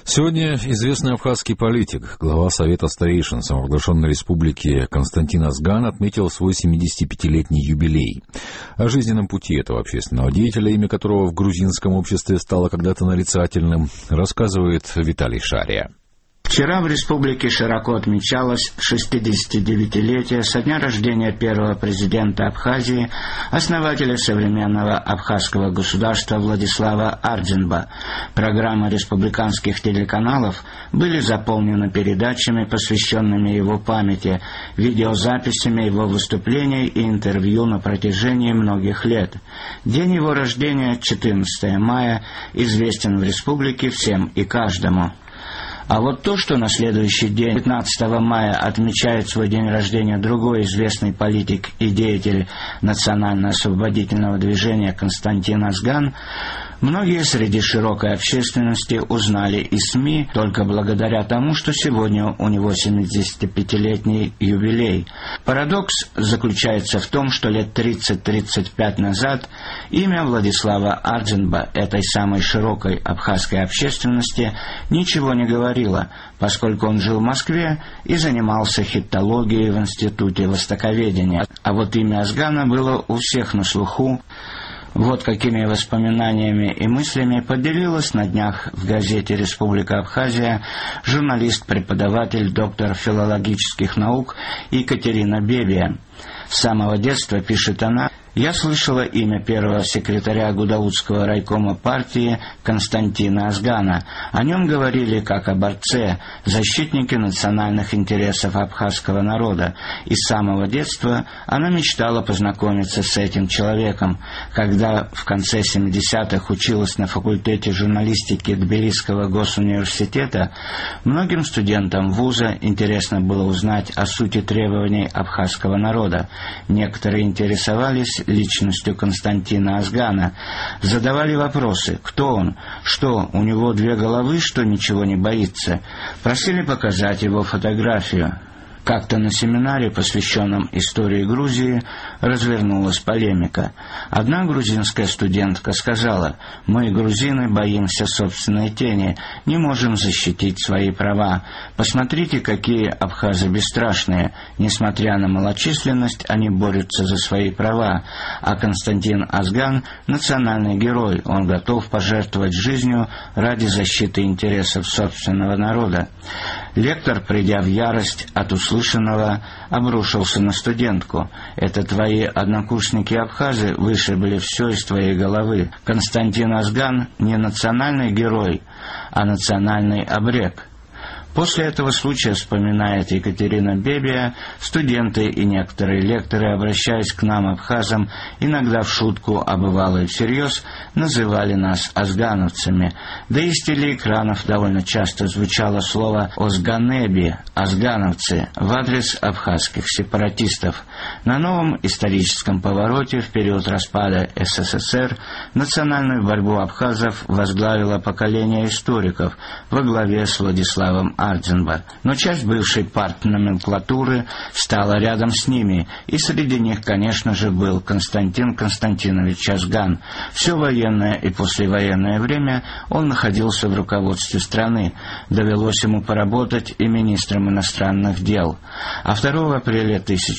Сегодня известный абхазский политик, глава Совета старейшин самопровозглашенной республики Константин Азган отметил свой 75-летний юбилей. О жизненном пути этого общественного деятеля, имя которого в грузинском обществе стало когда-то нарицательным, рассказывает Виталий Шария. Вчера в республике широко отмечалось 69-летие со дня рождения первого президента Абхазии, основателя современного абхазского государства Владислава Ардзинба. Программы республиканских телеканалов были заполнены передачами, посвященными его памяти, видеозаписями его выступлений и интервью на протяжении многих лет. День его рождения, 14 мая, известен в республике всем и каждому. А вот то, что на следующий день, 15 мая, отмечает свой день рождения другой известный политик и деятель национально-освободительного движения Константин Азган, многие среди широкой общественности узнали из СМИ только благодаря тому, что сегодня у него 75-летний юбилей. Парадокс заключается в том, что лет 30-35 назад имя Владислава Ардзинба этой самой широкой абхазской общественности ничего не говорило, поскольку он жил в Москве и занимался хиттологией в Институте востоковедения. А вот имя Азгана было у всех на слуху. Вот какими воспоминаниями и мыслями поделилась на днях в газете «Республика Абхазия» журналист-преподаватель, доктор филологических наук Екатерина Бебия. С самого детства, пишет она, я слышала имя первого секретаря Гудаутского райкома партии Константина Азгана. О нем говорили как о борце, защитнике национальных интересов абхазского народа. И с самого детства она мечтала познакомиться с этим человеком. Когда в конце 70-х училась на факультете журналистики Тбилисского госуниверситета, многим студентам вуза интересно было узнать о сути требований абхазского народа. Некоторые интересовались личностью Константина Азгана, задавали вопросы: кто он, что, у него две головы, что ничего не боится, просили показать его фотографию. Как-то на семинаре, посвященном истории Грузии, развернулась полемика. Одна грузинская студентка сказала: «Мы, грузины, боимся собственной тени, не можем защитить свои права. Посмотрите, какие абхазы бесстрашные. Несмотря на малочисленность, они борются за свои права. А Константин Азган – национальный герой, он готов пожертвовать жизнью ради защиты интересов собственного народа». Лектор, придя в ярость от услышанного, обрушился на студентку: «Это твои однокурсники-абхазы вышибли все из твоей головы. Константин Азган не национальный герой, а национальный обрек». После этого случая, вспоминает Екатерина Бебия, студенты и некоторые лекторы, обращаясь к нам, абхазам, иногда в шутку, а бывало и всерьез, называли нас азгановцами. Да и с телеэкранов довольно часто звучало слово «озганеби», «азгановцы» в адрес абхазских сепаратистов. На новом историческом повороте в период распада СССР национальную борьбу абхазов возглавило поколение историков во главе с Владиславом Ардзинба. Но часть бывшей партноменклатуры стала рядом с ними, и среди них, конечно же, был Константин Константинович Азган. Все военное и послевоенное время он находился в руководстве страны. Довелось ему поработать и министром иностранных дел. А 2 апреля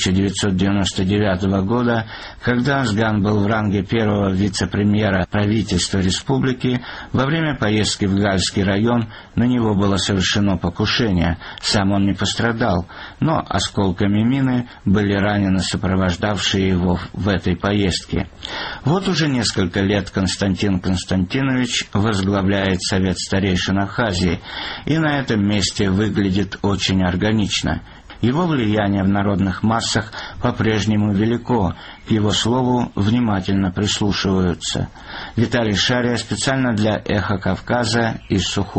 1999 года, когда Азган был в ранге первого вице-премьера правительства республики, во время поездки в Гальский район на него было совершено покушение. Сам он не пострадал, но осколками мины были ранены сопровождавшие его в этой поездке. Вот уже несколько лет Константин Константинович возглавляет Совет старейшин Абхазии, и на этом месте выглядит очень органично. Его влияние в народных массах по-прежнему велико, к его слову внимательно прислушиваются. Виталий Шария специально для «Эхо Кавказа» из Сухуми.